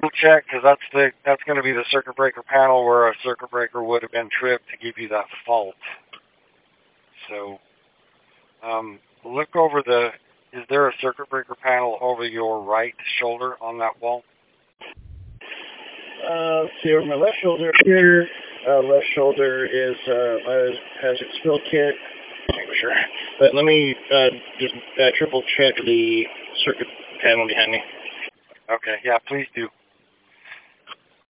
check, because that's going to be the circuit breaker panel where a circuit breaker would have been tripped to give you that fault. So, look over is there a circuit breaker panel over your right shoulder on that wall? Let's see, over my left shoulder here. Left shoulder has its fill kit. Sure. But let me just triple check the circuit panel behind me. Okay, yeah, please do.